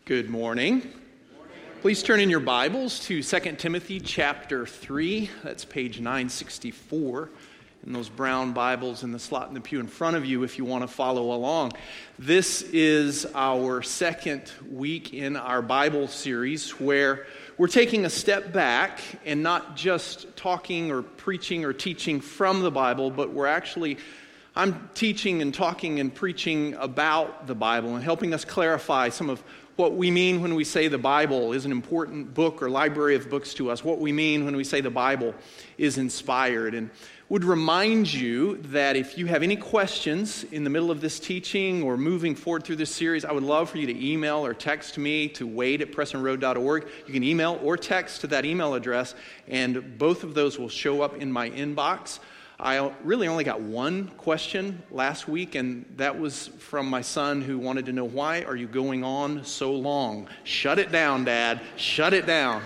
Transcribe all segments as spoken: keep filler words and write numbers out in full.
Good morning. Please turn in your Bibles to Second Timothy chapter three. That's page nine sixty-four in those brown Bibles in the slot in the pew in front of you if you want to follow along. This is our second week in our Bible series where we're taking a step back and not just talking or preaching or teaching from the Bible, but we're actually I'm teaching and talking and preaching about the Bible and helping us clarify some of what we mean when we say the Bible is an important book or library of books to us, what we mean when we say the Bible is inspired. And would remind you that if you have any questions in the middle of this teaching or moving forward through this series, I would love for you to email or text me to wade at preston road dot org. You can email or text to that email address, and both of those will show up in my inbox. I really only got one question last week, and that was from my son who wanted to know, why are you going on so long? Shut it down, Dad. Shut it down.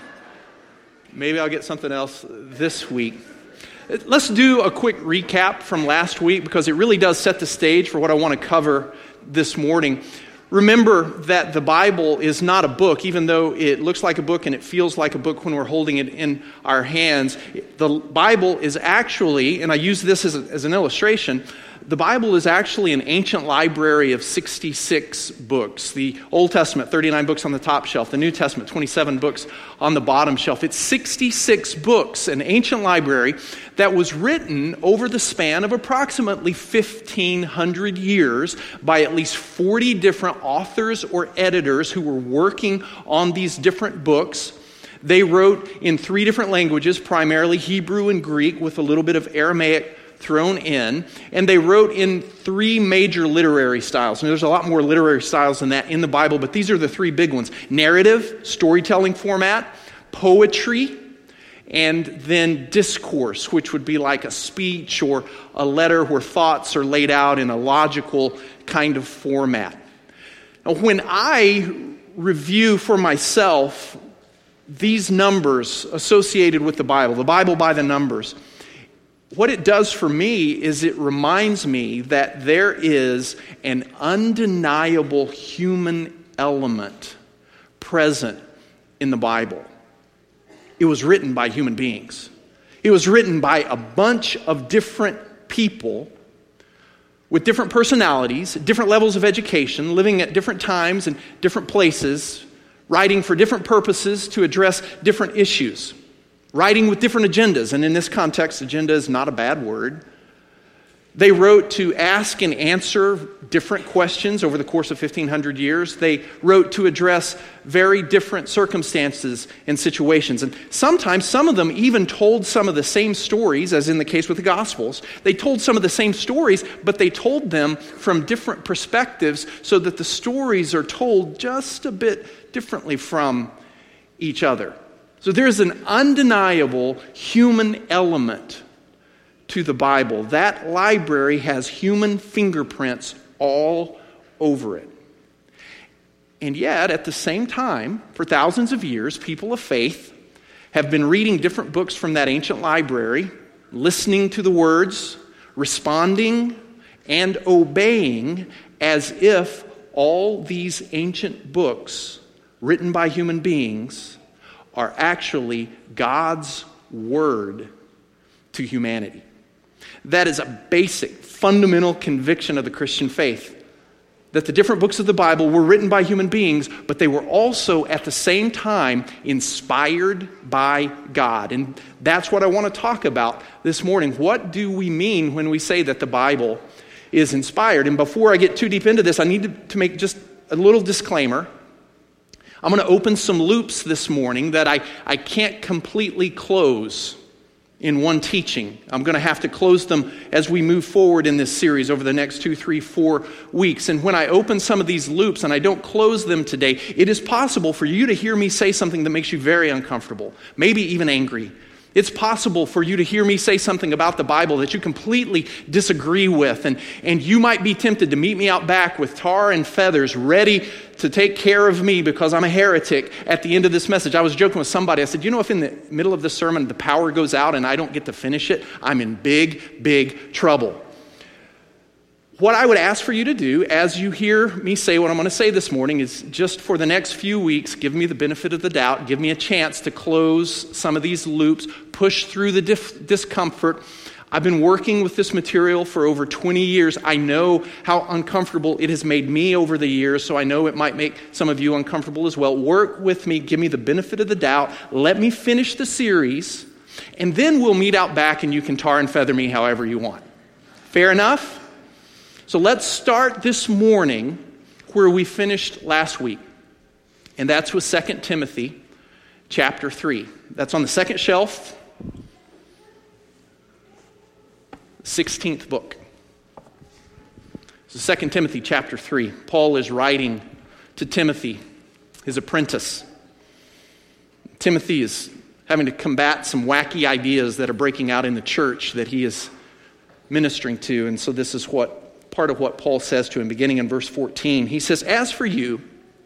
Maybe I'll get something else this week. Let's do a quick recap from last week because it really does set the stage for what I want to cover this morning. Remember that the Bible is not a book, even though it looks like a book and it feels like a book when we're holding it in our hands. The Bible is actually, and I use this as, a, as an illustration, the Bible is actually an ancient library of sixty-six books. The Old Testament, thirty-nine books on the top shelf. The New Testament, twenty-seven books on the bottom shelf. It's sixty-six books, an ancient library that was written over the span of approximately fifteen hundred years by at least forty different authors or editors who were working on these different books. They wrote in three different languages, primarily Hebrew and Greek, with a little bit of Aramaic thrown in, and they wrote in three major literary styles. And there's a lot more literary styles than that in the Bible, but these are the three big ones. Narrative, storytelling format, poetry, and then discourse, which would be like a speech or a letter where thoughts are laid out in a logical kind of format. Now, when I review for myself these numbers associated with the Bible, the Bible by the numbers, what it does for me is it reminds me that there is an undeniable human element present in the Bible. It was written by human beings. It was written by a bunch of different people with different personalities, different levels of education, living at different times and different places, writing for different purposes to address different issues. Writing with different agendas, and in this context, agenda is not a bad word. They wrote to ask and answer different questions over the course of fifteen hundred years. They wrote to address very different circumstances and situations. And sometimes some of them even told some of the same stories, as in the case with the Gospels. They told some of the same stories, but they told them from different perspectives so that the stories are told just a bit differently from each other. So there's an undeniable human element to the Bible. That library has human fingerprints all over it. And yet, at the same time, for thousands of years, people of faith have been reading different books from that ancient library, listening to the words, responding, and obeying as if all these ancient books written by human beings are actually God's word to humanity. That is a basic, fundamental conviction of the Christian faith. That the different books of the Bible were written by human beings, but they were also at the same time inspired by God. And that's what I want to talk about this morning. What do we mean when we say that the Bible is inspired? And before I get too deep into this, I need to, to make just a little disclaimer. I'm going to open some loops this morning that I, I can't completely close in one teaching. I'm going to have to close them as we move forward in this series over the next two, three, four weeks. And when I open some of these loops and I don't close them today, it is possible for you to hear me say something that makes you very uncomfortable, maybe even angry. It's possible for you to hear me say something about the Bible that you completely disagree with, and, and you might be tempted to meet me out back with tar and feathers ready to take care of me because I'm a heretic at the end of this message. I was joking with somebody. I said, you know, if in the middle of this sermon the power goes out and I don't get to finish it, I'm in big, big trouble. what I would ask for you to do as you hear me say what I'm going to say this morning is just for the next few weeks, give me the benefit of the doubt, give me a chance to close some of these loops, push through the dif- discomfort. I've been working with this material for over twenty years. I know how uncomfortable it has made me over the years, so I know it might make some of you uncomfortable as well. Work with me, give me the benefit of the doubt, let me finish the series, and then we'll meet out back and you can tar and feather me however you want. Fair enough? So let's start this morning where we finished last week, and that's with Second Timothy chapter three. That's on the second shelf, sixteenth book. So Second Timothy chapter three. Paul is writing to Timothy, his apprentice. Timothy is having to combat some wacky ideas that are breaking out in the church that he is ministering to, and so this is what part of what Paul says to him, beginning in verse fourteen. He says, "As for you,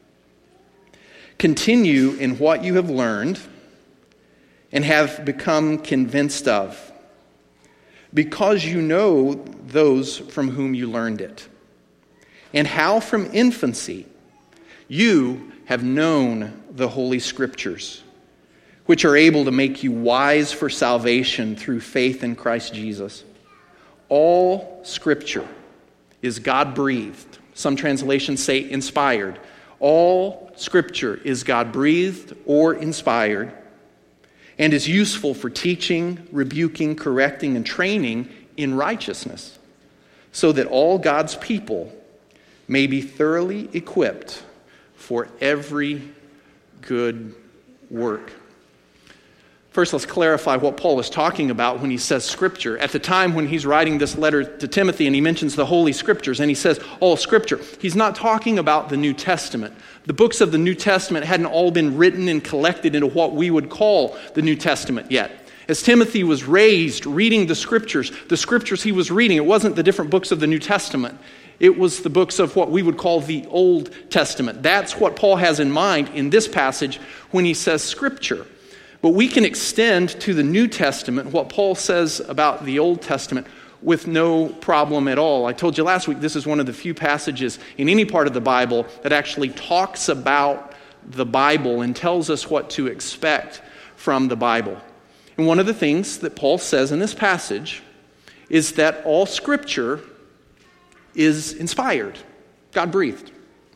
continue in what you have learned and have become convinced of, because you know those from whom you learned it, and how from infancy you have known the Holy Scriptures, which are able to make you wise for salvation through faith in Christ Jesus. All Scripture is God-breathed." Some translations say inspired. All Scripture is God-breathed or inspired and is useful for teaching, rebuking, correcting, and training in righteousness, so that all God's people may be thoroughly equipped for every good work. First, let's clarify what Paul is talking about when he says Scripture. At the time when he's writing this letter to Timothy and he mentions the Holy Scriptures and he says all Scripture, he's not talking about the New Testament. The books of the New Testament hadn't all been written and collected into what we would call the New Testament yet. As Timothy was raised reading the Scriptures, the Scriptures he was reading, it wasn't the different books of the New Testament. It was the books of what we would call the Old Testament. That's what Paul has in mind in this passage when he says Scripture. But we can extend to the New Testament what Paul says about the Old Testament with no problem at all. I told you last week this is one of the few passages in any part of the Bible that actually talks about the Bible and tells us what to expect from the Bible. And one of the things that Paul says in this passage is that all Scripture is inspired, God-breathed.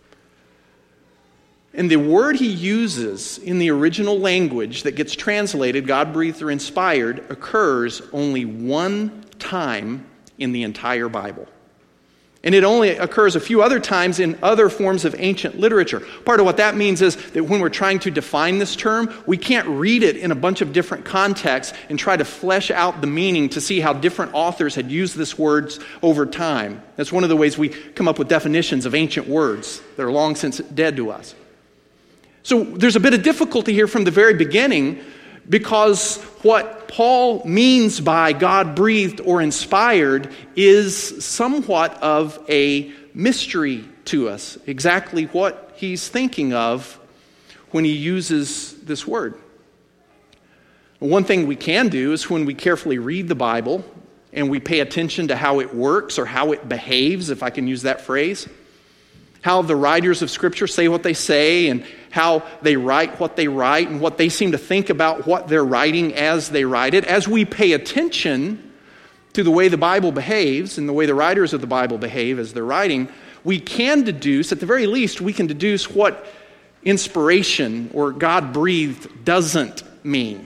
And the word he uses in the original language that gets translated, God-breathed or inspired, occurs only one time in the entire Bible. And it only occurs a few other times in other forms of ancient literature. Part of what that means is that when we're trying to define this term, we can't read it in a bunch of different contexts and try to flesh out the meaning to see how different authors had used this word over time. That's one of the ways we come up with definitions of ancient words that are long since dead to us. So there's a bit of difficulty here from the very beginning, because what Paul means by God-breathed or inspired is somewhat of a mystery to us, exactly what he's thinking of when he uses this word. One thing we can do is when we carefully read the Bible and we pay attention to how it works or how it behaves, if I can use that phrase, how the writers of Scripture say what they say and how they write what they write and what they seem to think about what they're writing as they write it. As we pay attention to the way the Bible behaves and the way the writers of the Bible behave as they're writing, we can deduce, at the very least, we can deduce what inspiration or God-breathed doesn't mean.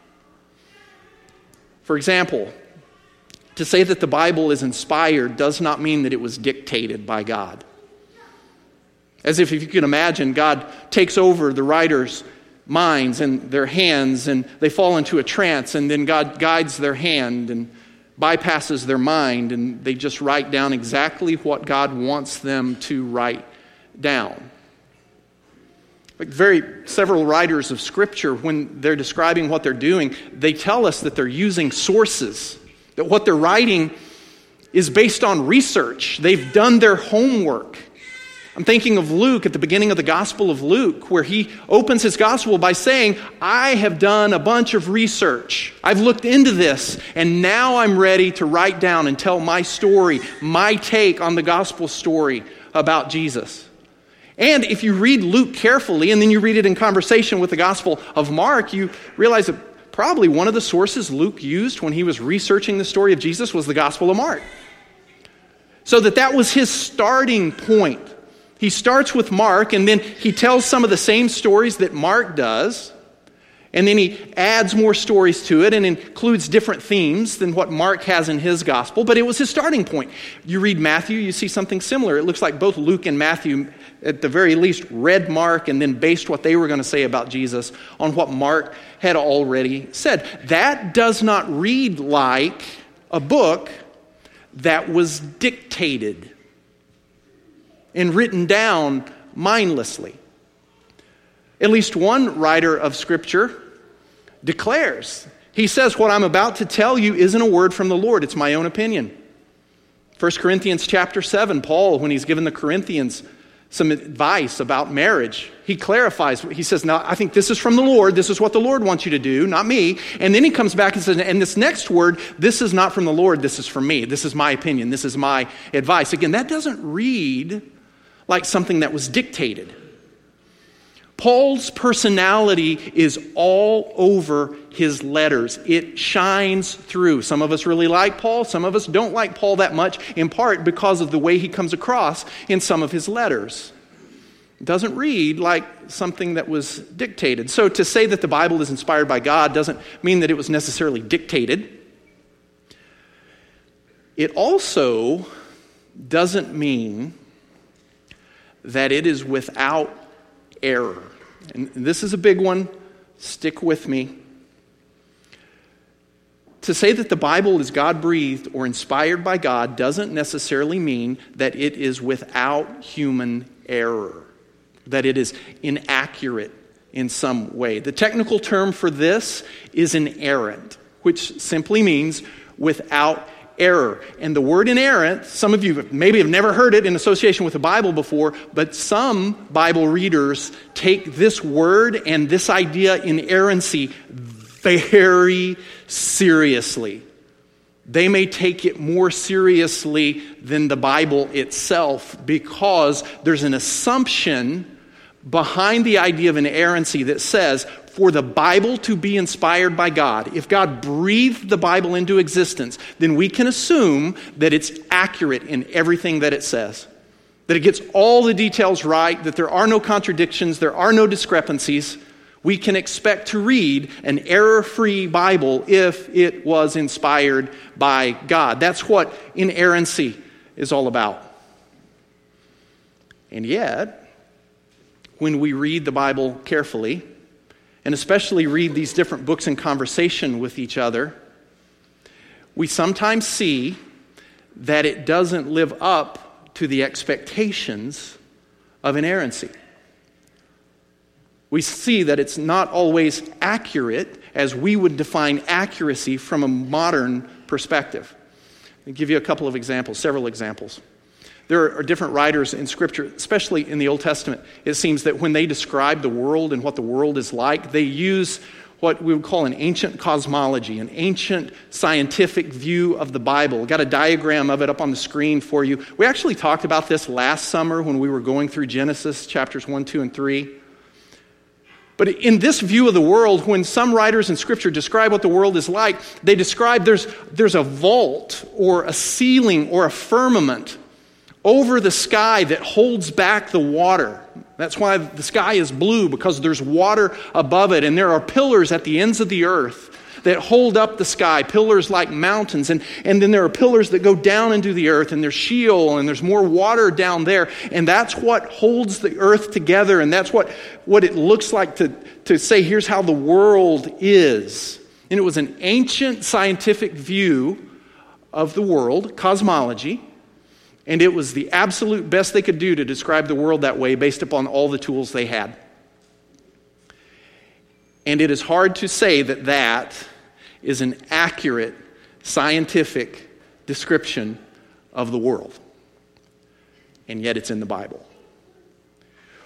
For example, to say that the Bible is inspired does not mean that it was dictated by God. As if, if you can imagine, God takes over the writers' minds and their hands, and they fall into a trance, and then God guides their hand and bypasses their mind, and they just write down exactly what God wants them to write down. Like very several writers of Scripture, when they're describing what they're doing, they tell us that they're using sources, that what they're writing is based on research. They've done their homework. I'm thinking of Luke at the beginning of the Gospel of Luke, where he opens his Gospel by saying, I have done a bunch of research. I've looked into this, and now I'm ready to write down and tell my story, my take on the Gospel story about Jesus. And if you read Luke carefully, and then you read it in conversation with the Gospel of Mark, you realize that probably one of the sources Luke used when he was researching the story of Jesus was the Gospel of Mark. So that that was his starting point. He starts with Mark, and then he tells some of the same stories that Mark does, and then he adds more stories to it and includes different themes than what Mark has in his gospel, but it was his starting point. You read Matthew, you see something similar. It looks like both Luke and Matthew, at the very least, read Mark and then based what they were going to say about Jesus on what Mark had already said. That does not read like a book that was dictated and written down mindlessly. At least one writer of Scripture declares, he says, what I'm about to tell you isn't a word from the Lord, it's my own opinion. First Corinthians chapter seven, Paul, when he's given the Corinthians some advice about marriage, he clarifies, he says, no, I think this is from the Lord, this is what the Lord wants you to do, not me. And then he comes back and says, and this next word, this is not from the Lord, this is from me, this is my opinion, this is my advice. Again, that doesn't read like something that was dictated. Paul's personality is all over his letters. It shines through. Some of us really like Paul. Some of us don't like Paul that much, in part because of the way he comes across in some of his letters. It doesn't read like something that was dictated. So to say that the Bible is inspired by God doesn't mean that it was necessarily dictated. It also doesn't mean that it is without error. And this is a big one. Stick with me. To say that the Bible is God-breathed or inspired by God doesn't necessarily mean that it is without human error, that it is inaccurate in some way. The technical term for this is inerrant, which simply means without error. And the word inerrant, some of you maybe have never heard it in association with the Bible before, but some Bible readers take this word and this idea inerrancy very seriously. They may take it more seriously than the Bible itself because there's an assumption behind the idea of inerrancy that says, for the Bible to be inspired by God, if God breathed the Bible into existence, then we can assume that it's accurate in everything that it says. That it gets all the details right, that there are no contradictions, there are no discrepancies. We can expect to read an error-free Bible if it was inspired by God. That's what inerrancy is all about. And yet, when we read the Bible carefully, and especially read these different books in conversation with each other, we sometimes see that it doesn't live up to the expectations of inerrancy. We see that it's not always accurate as we would define accuracy from a modern perspective. I'll give you a couple of examples, several examples. There are different writers in Scripture, especially in the Old Testament. It seems that when they describe the world and what the world is like, they use what we would call an ancient cosmology, an ancient scientific view of the Bible. We've got a diagram of it up on the screen for you. We actually talked about this last summer when we were going through Genesis chapters one, two, and three. But in this view of the world, when some writers in Scripture describe what the world is like, they describe there's, there's a vault or a ceiling or a firmament over the sky that holds back the water. That's why the sky is blue, because there's water above it. And there are pillars at the ends of the earth that hold up the sky, pillars like mountains. And, and then there are pillars that go down into the earth, and there's Sheol, and there's more water down there. And that's what holds the earth together, and that's what, what it looks like to, to say, here's how the world is. And it was an ancient scientific view of the world, cosmology. And it was the absolute best they could do to describe the world that way based upon all the tools they had. And it is hard to say that that is an accurate scientific description of the world. And yet it's in the Bible.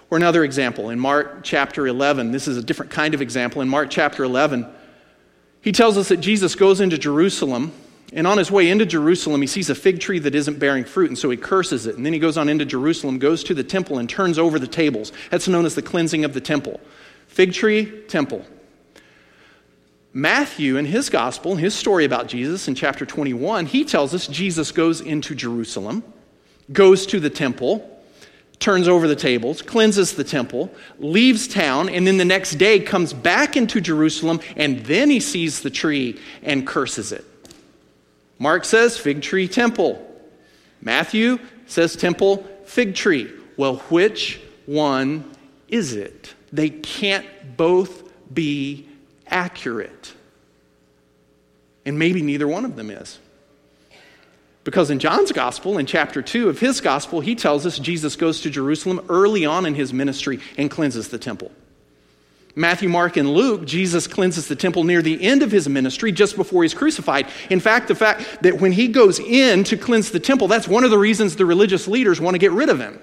Or another example, in Mark chapter eleven, this is a different kind of example. In Mark chapter eleven, he tells us that Jesus goes into Jerusalem, and on his way into Jerusalem, he sees a fig tree that isn't bearing fruit, and so he curses it. And then he goes on into Jerusalem, goes to the temple, and turns over the tables. That's known as the cleansing of the temple. Fig tree, temple. Matthew, in his gospel, in his story about Jesus, in chapter twenty-one, he tells us Jesus goes into Jerusalem, goes to the temple, turns over the tables, cleanses the temple, leaves town, and then the next day comes back into Jerusalem, and then he sees the tree and curses it. Mark says fig tree, temple. Matthew says temple, fig tree. Well, which one is it? They can't both be accurate. And maybe neither one of them is. Because in John's gospel, in chapter two of his gospel, he tells us Jesus goes to Jerusalem early on in his ministry and cleanses the temple. Matthew, Mark, and Luke, Jesus cleanses the temple near the end of his ministry, just before he's crucified. In fact, the fact that when he goes in to cleanse the temple, that's one of the reasons the religious leaders want to get rid of him.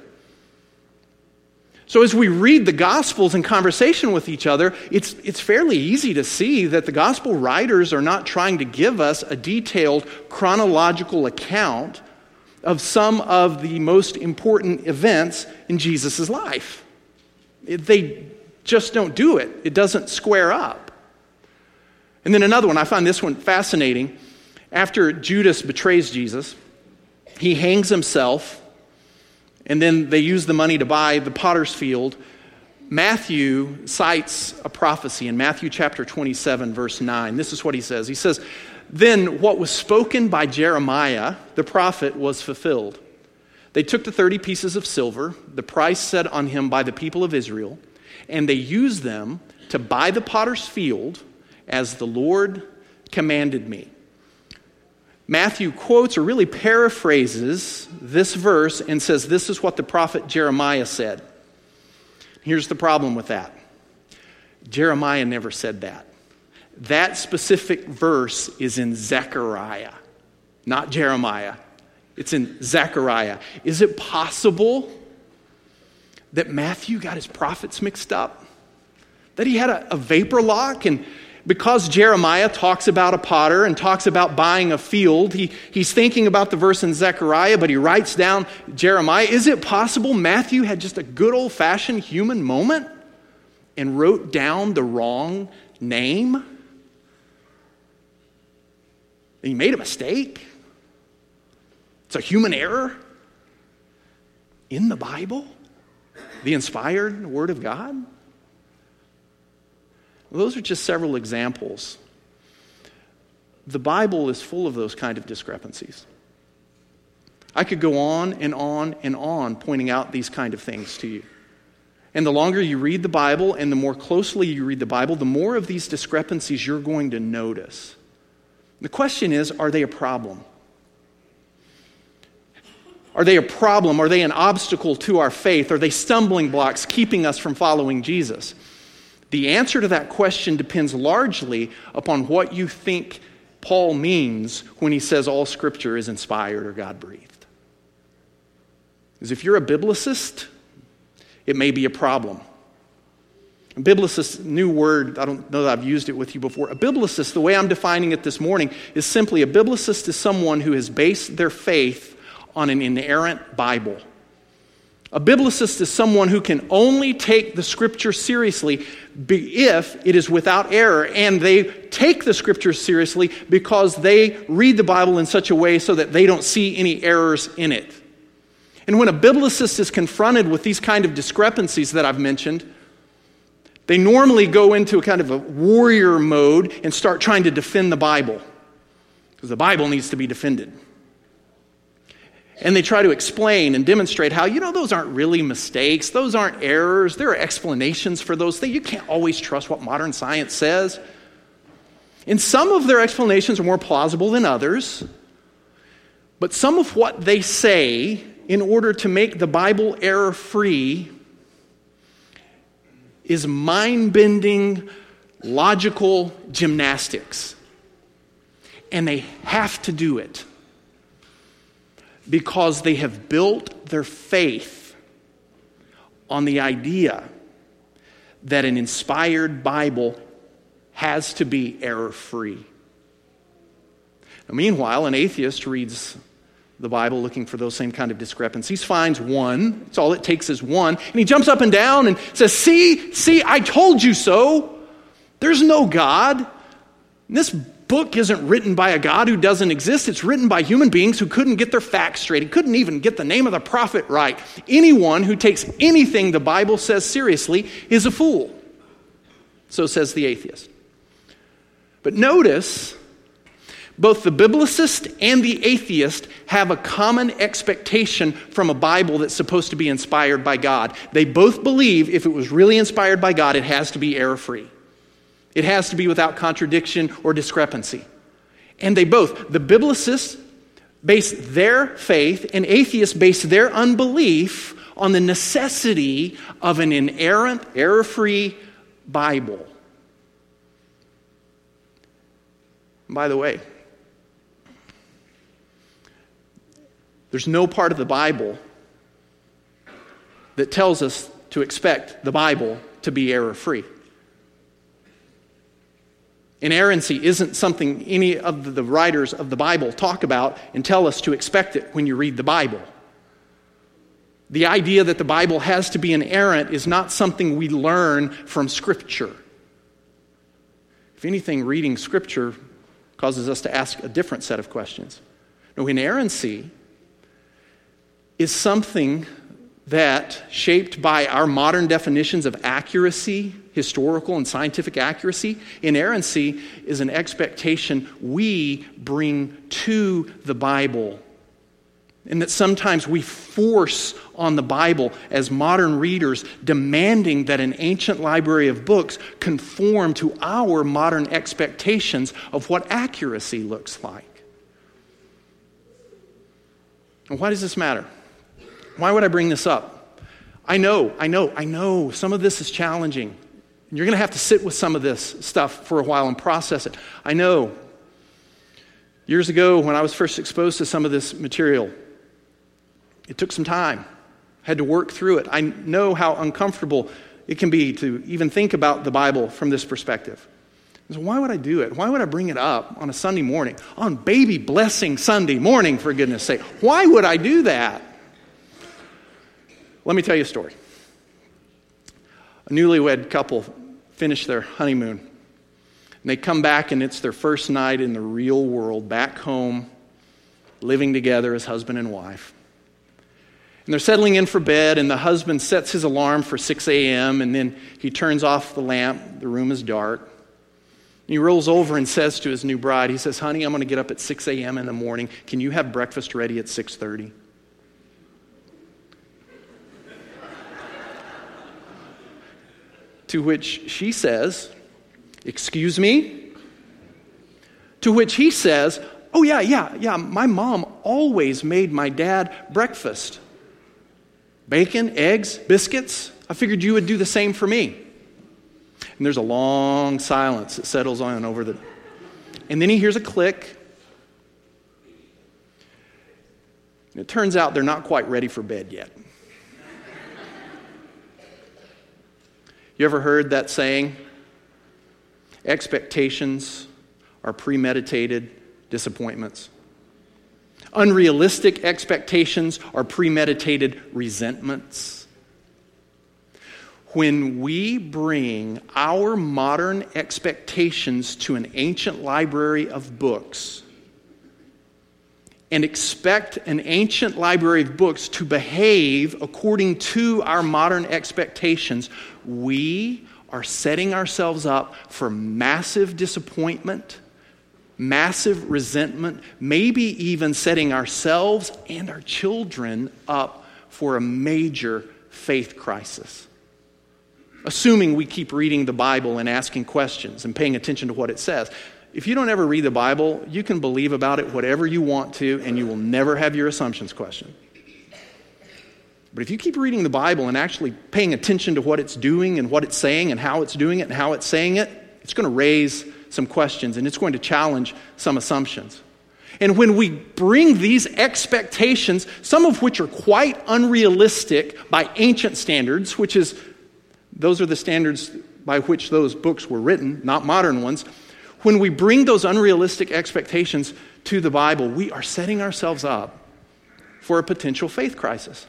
So as we read the Gospels in conversation with each other, it's, it's fairly easy to see that the Gospel writers are not trying to give us a detailed chronological account of some of the most important events in Jesus' life. They just don't do it. It doesn't square up. And then another one, I find this one fascinating. After Judas betrays Jesus, he hangs himself, and then they use the money to buy the potter's field. Matthew cites a prophecy in Matthew chapter twenty-seven, verse nine. This is what he says. He says, "Then what was spoken by Jeremiah, the prophet, was fulfilled. They took the thirty pieces of silver, the price set on him by the people of Israel, and they used them to buy the potter's field as the Lord commanded me." Matthew quotes or really paraphrases this verse and says this is what the prophet Jeremiah said. Here's the problem with that. Jeremiah never said that. That specific verse is in Zechariah, not Jeremiah. It's in Zechariah. Is it possible that Matthew got his prophets mixed up? That he had a, a vapor lock, and because Jeremiah talks about a potter and talks about buying a field, he, he's thinking about the verse in Zechariah, but he writes down Jeremiah. Is it possible Matthew had just a good old-fashioned human moment and wrote down the wrong name? And he made a mistake? It's a human error in the Bible, the inspired Word of God? Well, those are just several examples. The Bible is full of those kind of discrepancies. I could go on and on and on pointing out these kind of things to you. And the longer you read the Bible and the more closely you read the Bible, the more of these discrepancies you're going to notice. The question is, are they a problem? Are they a problem? Are they an obstacle to our faith? Are they stumbling blocks keeping us from following Jesus? The answer to that question depends largely upon what you think Paul means when he says all Scripture is inspired or God-breathed. Because if you're a biblicist, it may be a problem. A biblicist, new word, I don't know that I've used it with you before. A biblicist, the way I'm defining it this morning, is simply a biblicist is someone who has based their faith on an inerrant Bible. A biblicist is someone who can only take the Scripture seriously if it is without error, and they take the Scripture seriously because they read the Bible in such a way so that they don't see any errors in it. And when a biblicist is confronted with these kind of discrepancies that I've mentioned, they normally go into a kind of a warrior mode and start trying to defend the Bible, because the Bible needs to be defended. And they try to explain and demonstrate how, you know, those aren't really mistakes. Those aren't errors. There are explanations for those things. You can't always trust what modern science says. And some of their explanations are more plausible than others. But some of what they say in order to make the Bible error-free is mind-bending, logical gymnastics. And they have to do it, because they have built their faith on the idea that an inspired Bible has to be error-free. Now, meanwhile, an atheist reads the Bible looking for those same kind of discrepancies, finds one. It's all it takes is one. And he jumps up and down and says, see, see, I told you so. There's no God. And this book isn't written by a God who doesn't exist. It's written by human beings who couldn't get their facts straight. He couldn't even get the name of the prophet right. Anyone who takes anything the Bible says seriously is a fool. So says the atheist. But notice, both the biblicist and the atheist have a common expectation from a Bible that's supposed to be inspired by God. They both believe if it was really inspired by God, it has to be error-free. It has to be without contradiction or discrepancy. And they both, the biblicists base their faith and atheists base their unbelief on the necessity of an inerrant, error-free Bible. And by the way, there's no part of the Bible that tells us to expect the Bible to be error-free. Inerrancy isn't something any of the writers of the Bible talk about and tell us to expect it when you read the Bible. The idea that the Bible has to be inerrant is not something we learn from Scripture. If anything, reading Scripture causes us to ask a different set of questions. No, inerrancy is something that, shaped by our modern definitions of accuracy, historical and scientific accuracy, inerrancy is an expectation we bring to the Bible. And that sometimes we force on the Bible as modern readers, demanding that an ancient library of books conform to our modern expectations of what accuracy looks like. And why does this matter? Why would I bring this up? I know, I know, I know some of this is challenging. And you're going to have to sit with some of this stuff for a while and process it. I know. Years ago, when I was first exposed to some of this material, it took some time. I had to work through it. I know how uncomfortable it can be to even think about the Bible from this perspective. So why would I do it? Why would I bring it up on a Sunday morning? On Baby Blessing Sunday morning, for goodness sake. Why would I do that? Let me tell you a story. A newlywed couple finished their honeymoon. And they come back and it's their first night in the real world, back home, living together as husband and wife. And they're settling in for bed, and the husband sets his alarm for six a.m., and then he turns off the lamp. The room is dark. And he rolls over and says to his new bride, he says, honey, I'm going to get up at six a.m. in the morning. Can you have breakfast ready at six thirty? To which she says, excuse me? To which he says, oh yeah, yeah, yeah, my mom always made my dad breakfast. Bacon, eggs, biscuits. I figured you would do the same for me. And there's a long silence that settles on over the... And then he hears a click. And it turns out they're not quite ready for bed yet. You ever heard that saying? Expectations are premeditated disappointments. Unrealistic expectations are premeditated resentments. When we bring our modern expectations to an ancient library of books and expect an ancient library of books to behave according to our modern expectations, we are setting ourselves up for massive disappointment, massive resentment, maybe even setting ourselves and our children up for a major faith crisis. Assuming we keep reading the Bible and asking questions and paying attention to what it says. If you don't ever read the Bible, you can believe about it whatever you want to, and you will never have your assumptions questioned. But if you keep reading the Bible and actually paying attention to what it's doing and what it's saying and how it's doing it and how it's saying it, it's going to raise some questions and it's going to challenge some assumptions. And when we bring these expectations, some of which are quite unrealistic by ancient standards, which is, those are the standards by which those books were written, not modern ones. When we bring those unrealistic expectations to the Bible, we are setting ourselves up for a potential faith crisis.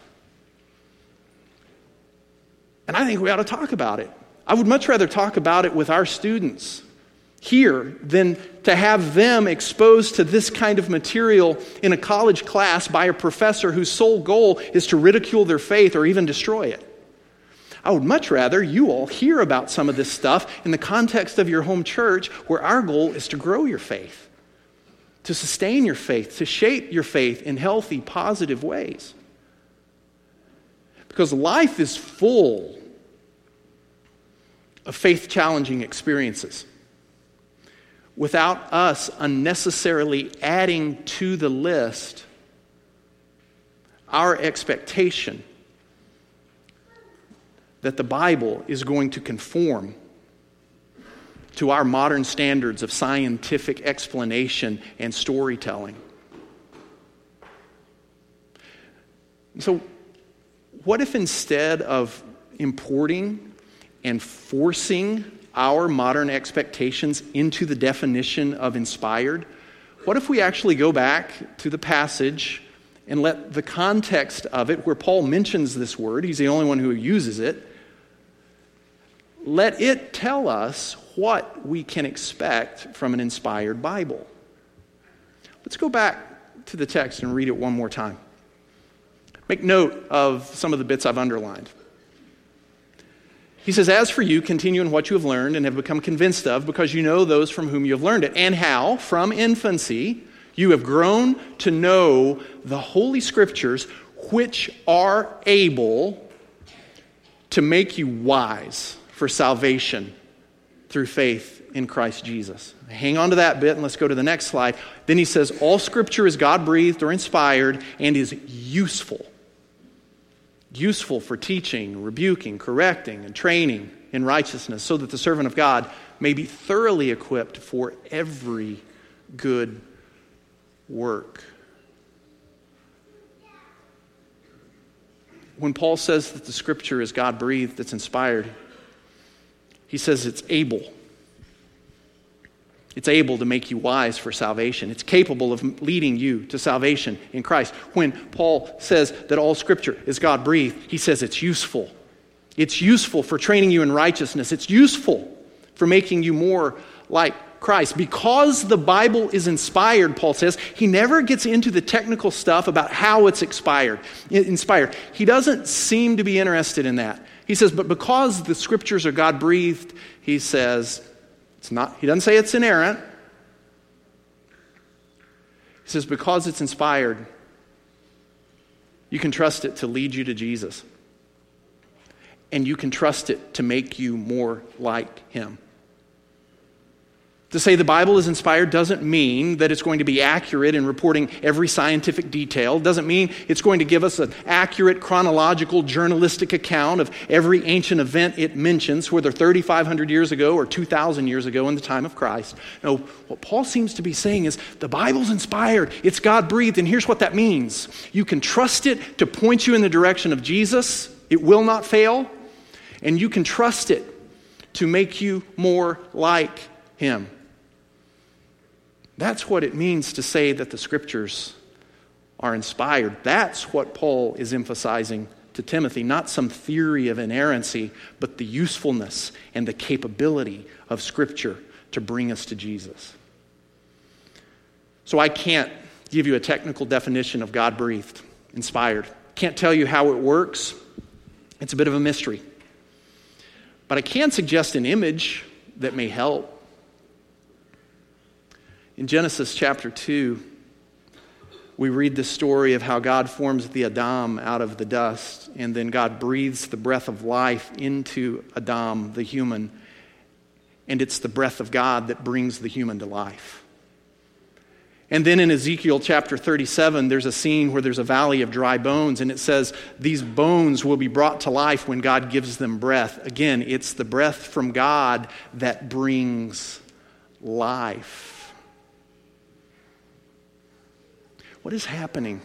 And I think we ought to talk about it. I would much rather talk about it with our students here than to have them exposed to this kind of material in a college class by a professor whose sole goal is to ridicule their faith or even destroy it. I would much rather you all hear about some of this stuff in the context of your home church, where our goal is to grow your faith, to sustain your faith, to shape your faith in healthy, positive ways. Because life is full of faith-challenging experiences. Without us unnecessarily adding to the list our expectation that the Bible is going to conform to our modern standards of scientific explanation and storytelling. So, what if instead of importing and forcing our modern expectations into the definition of inspired, what if we actually go back to the passage and let the context of it, where Paul mentions this word, he's the only one who uses it, let it tell us what we can expect from an inspired Bible. Let's go back to the text and read it one more time. Make note of some of the bits I've underlined. He says, "As for you, continue in what you have learned and have become convinced of, because you know those from whom you have learned it, and how, from infancy, you have grown to know the Holy Scriptures, which are able to make you wise for salvation through faith in Christ Jesus." Hang on to that bit and let's go to the next slide. Then he says, "All Scripture is God-breathed or inspired and is useful." Useful for teaching, rebuking, correcting, and training in righteousness, so that the servant of God may be thoroughly equipped for every good work. When Paul says that the Scripture is God-breathed, it's inspired, he says it's able. It's able to make you wise for salvation. It's capable of leading you to salvation in Christ. When Paul says that all Scripture is God-breathed, he says it's useful. It's useful for training you in righteousness. It's useful for making you more like Christ. Because the Bible is inspired, Paul says, he never gets into the technical stuff about how it's expired, inspired. He doesn't seem to be interested in that. He says, but because the Scriptures are God-breathed, he says, it's not, he doesn't say it's inerrant. He says, because it's inspired, you can trust it to lead you to Jesus. And you can trust it to make you more like Him. To say the Bible is inspired doesn't mean that it's going to be accurate in reporting every scientific detail. Doesn't mean it's going to give us an accurate chronological journalistic account of every ancient event it mentions, whether thirty-five hundred years ago or two thousand years ago in the time of Christ. No, what Paul seems to be saying is the Bible's inspired, it's God-breathed, and here's what that means. You can trust it to point you in the direction of Jesus. It will not fail. And you can trust it to make you more like Him. That's what it means to say that the Scriptures are inspired. That's what Paul is emphasizing to Timothy, not some theory of inerrancy, but the usefulness and the capability of Scripture to bring us to Jesus. So I can't give you a technical definition of God-breathed, inspired. Can't tell you how it works. It's a bit of a mystery. But I can suggest an image that may help. In Genesis chapter two, we read the story of how God forms the Adam out of the dust, and then God breathes the breath of life into Adam, the human, and it's the breath of God that brings the human to life. And then in Ezekiel chapter thirty-seven, there's a scene where there's a valley of dry bones, and it says these bones will be brought to life when God gives them breath. Again, it's the breath from God that brings life. what is happening?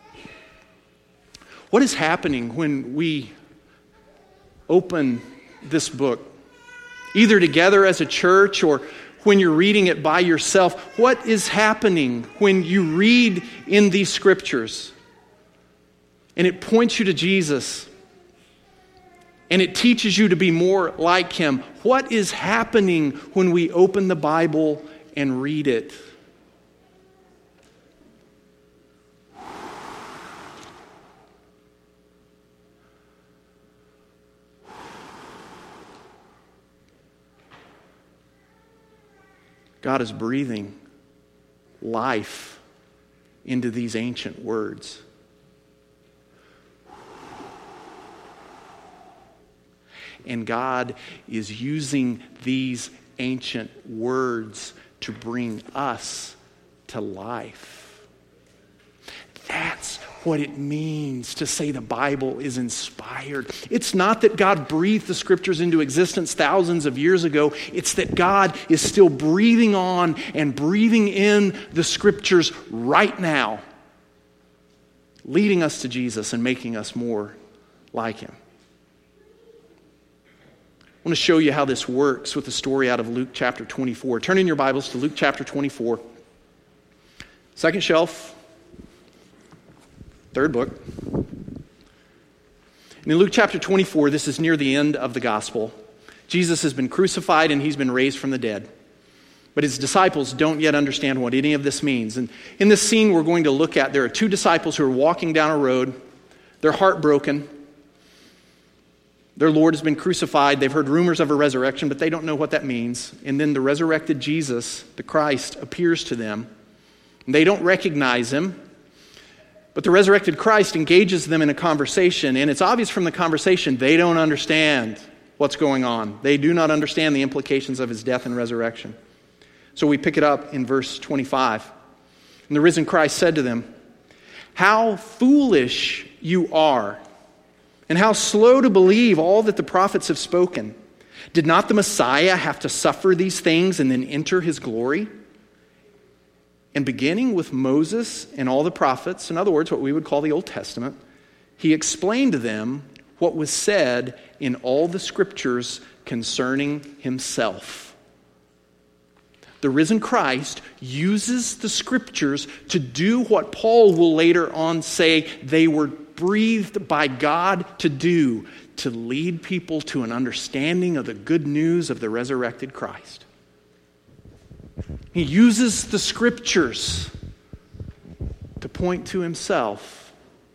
What is happening when we open this book, either together as a church or when you're reading it by yourself? What is happening when you read in these scriptures and it points you to Jesus and it teaches you to be more like him? What is happening when we open the Bible and read it? God is breathing life into these ancient words. And God is using these ancient words to bring us to life. That's what it means to say the Bible is inspired. It's not that God breathed the scriptures into existence thousands of years ago. It's that God is still breathing on and breathing in the scriptures right now, leading us to Jesus and making us more like him. I want to show you how this works with a story out of Luke chapter twenty-four. Turn in your Bibles to Luke chapter twenty-four. Second shelf. Third book. And in Luke chapter twenty-four, this is near the end of the gospel. Jesus has been crucified and he's been raised from the dead. But his disciples don't yet understand what any of this means. And in this scene we're going to look at, there are two disciples who are walking down a road. They're heartbroken. Their Lord has been crucified. They've heard rumors of a resurrection, but they don't know what that means. And then the resurrected Jesus, the Christ, appears to them. And they don't recognize him. But the resurrected Christ engages them in a conversation, and it's obvious from the conversation they don't understand what's going on. They do not understand the implications of his death and resurrection. So we pick it up in verse twenty-five. And the risen Christ said to them, "How foolish you are, and how slow to believe all that the prophets have spoken. Did not the Messiah have to suffer these things and then enter his glory?" And beginning with Moses and all the prophets, in other words, what we would call the Old Testament, he explained to them what was said in all the scriptures concerning himself. The risen Christ uses the scriptures to do what Paul will later on say they were breathed by God to do, to lead people to an understanding of the good news of the resurrected Christ. He uses the scriptures to point to himself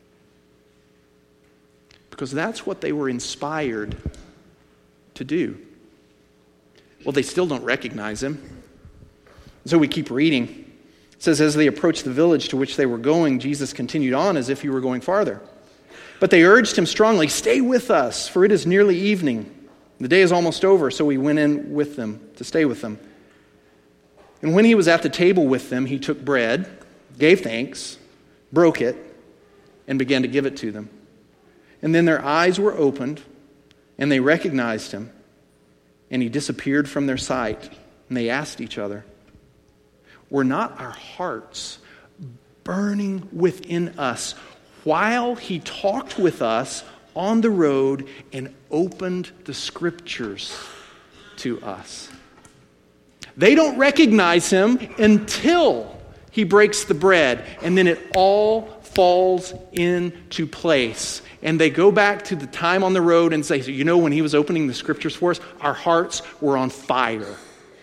because that's what they were inspired to do. Well, they still don't recognize him. So we keep reading. It says, as they approached the village to which they were going, Jesus continued on as if he were going farther. But they urged him strongly, "Stay with us, for it is nearly evening. The day is almost over." So he went in with them to stay with them. And when he was at the table with them, he took bread, gave thanks, broke it, and began to give it to them. And then their eyes were opened, and they recognized him, and he disappeared from their sight. And they asked each other, "Were not our hearts burning within us while he talked with us on the road and opened the scriptures to us?" They don't recognize him until he breaks the bread, and then it all falls into place. And they go back to the time on the road and say, you know, when he was opening the scriptures for us, our hearts were on fire.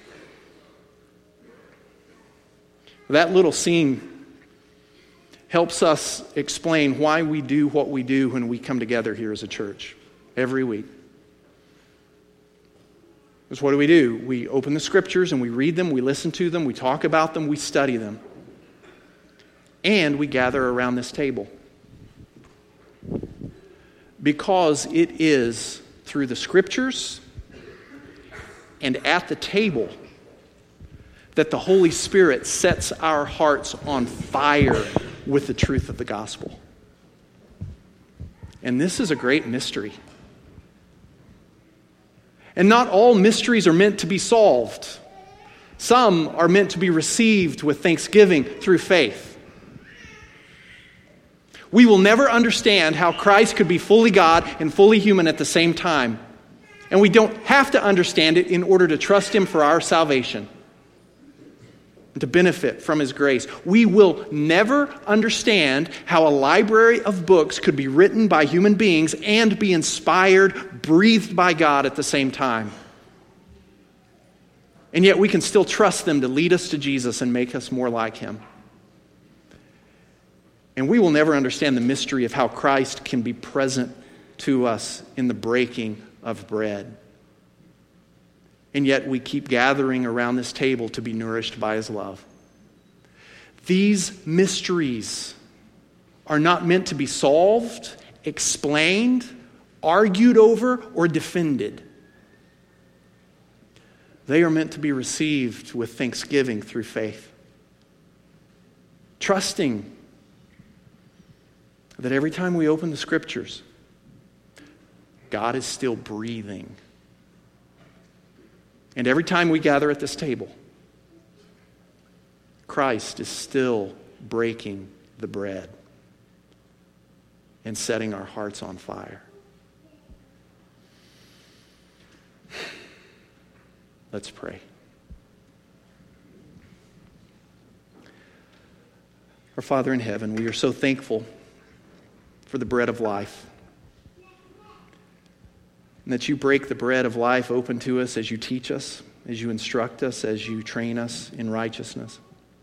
That little scene helps us explain why we do what we do when we come together here as a church every week. Because what do we do? We open the scriptures and we read them, we listen to them, we talk about them, we study them. And we gather around this table. Because it is through the scriptures and at the table that the Holy Spirit sets our hearts on fire with the truth of the gospel. And this is a great mystery. And not all mysteries are meant to be solved. Some are meant to be received with thanksgiving through faith. We will never understand how Christ could be fully God and fully human at the same time. And we don't have to understand it in order to trust Him for our salvation, to benefit from His grace. We will never understand how a library of books could be written by human beings and be inspired, breathed by God at the same time. And yet we can still trust them to lead us to Jesus and make us more like Him. And we will never understand the mystery of how Christ can be present to us in the breaking of bread. And yet we keep gathering around this table to be nourished by His love. These mysteries are not meant to be solved, explained, argued over, or defended. They are meant to be received with thanksgiving through faith. Trusting that every time we open the Scriptures, God is still breathing. And every time we gather at this table, Christ is still breaking the bread and setting our hearts on fire. Let's pray. Our Father in heaven, we are so thankful for the bread of life. And that you break the bread of life open to us as you teach us, as you instruct us, as you train us in righteousness.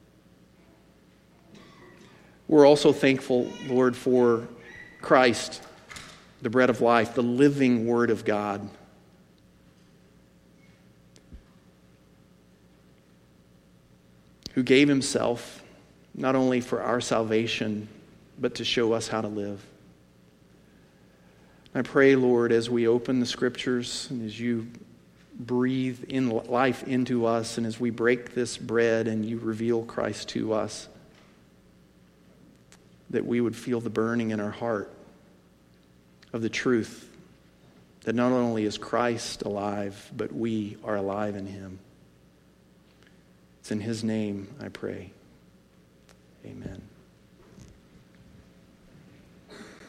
We're also thankful, Lord, for Christ, the bread of life, the living Word of God. Who gave Himself not only for our salvation, but to show us how to live. I pray, Lord, as we open the Scriptures and as you breathe in life into us and as we break this bread and you reveal Christ to us, that we would feel the burning in our heart of the truth that not only is Christ alive, but we are alive in Him. It's in His name I pray. Amen.